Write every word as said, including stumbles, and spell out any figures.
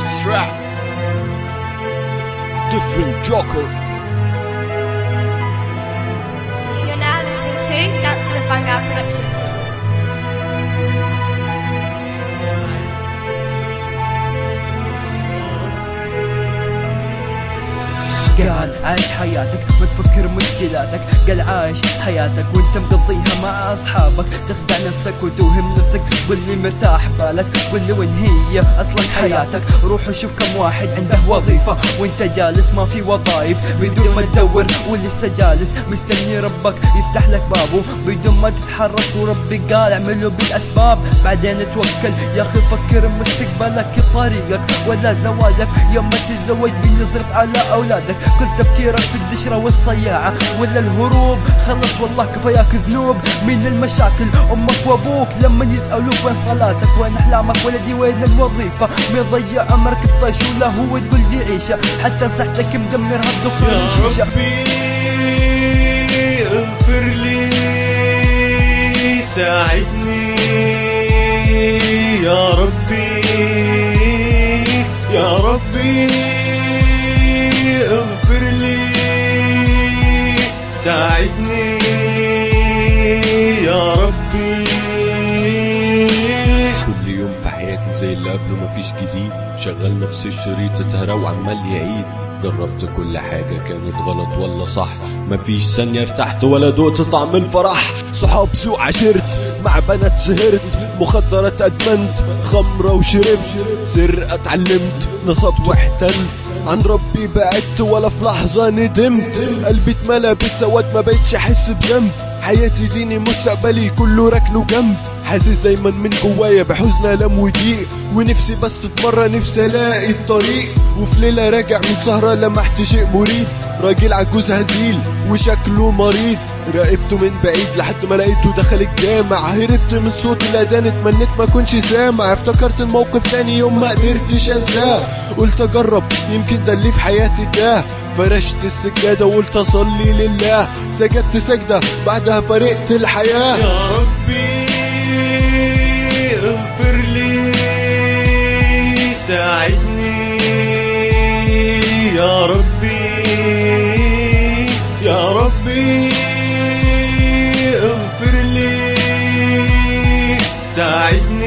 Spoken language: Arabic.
abstract different Joker. You're now listening to Dancing and Bang Out Productions. قال عايش حياتك ما تفكر مشكلاتك، قال عايش حياتك وانت مقضيها مع اصحابك، تخدع نفسك وتوهم نفسك، قل لي مرتاح بالك، قل لي وين هي اصلا حياتك، روح وشوف كم واحد عنده وظيفة وانت جالس ما في وظايف بدون ما تدور، ولسه جالس مستني ربك يفتح لك بابه بدون ما تتحرك، وربي قال اعمله بالاسباب بعدين توكل يا اخي، فكر مستقبلك طريقك ولا زواجك، يوم ما تتزوج بيصرف على اولادك، كل تفكيرك في الدشرة والصياعة ولا الهروب، خلص والله كفاياك ذنوب من المشاكل، امك وابوك لما يسألوك وين صلاتك وين احلامك ولدي وين الوظيفة، مضيع عمرك بطيش ولا هو تقول دي عيشة، حتى صحتك مدمرها بدخول الشيشة. يا ربي اغفر لي ساعدني، يا ربي يا ربي اغفر لي ساعدني يا ربي. كل يوم في حياتي زي اللي قبله مفيش جديد، شغال نفس الشريط اتهرى وعمال يعيد، جربت كل حاجة كانت غلط ولا صح، مفيش ثانية ارتحت ولا دقت طعم الفرح، صحاب سوء عشرت مع بنات سهرت، مخدرات ادمنت خمرة وشربت، سرقة اتعلمت نصبت واحتلت، عن ربي بعدت ولا في لحظة ندمت، قلبي اتملى بالسواد ما بقتش احس بذنب، حياتي ديني مستقبلي كله ركنه جنب، حاسس دايما من جوايا بحزن الم وضيق، ونفسي بس في مرة نفسي الاقي الطريق، وفي ليلة راجع من سهرة لمحت شيء مريب، راجل عجوز هزيل وشكله مريض، راقبته من بعيد لحد ما لقيته دخل الجامع، هربت من صوت الاذان اتمنيت ما كنش سامع، افتكرت الموقف تاني يوم ما قدرتش انساه، قلت اجرب يمكن ده اللي في حياتي ده، فرشت السجادة وقلت اصلي لله، سجدت سجدة بعدها فرقت الحياة. يا ربي اغفر لي ساعدني، يا ربي يا ربي اغفر لي ساعدني.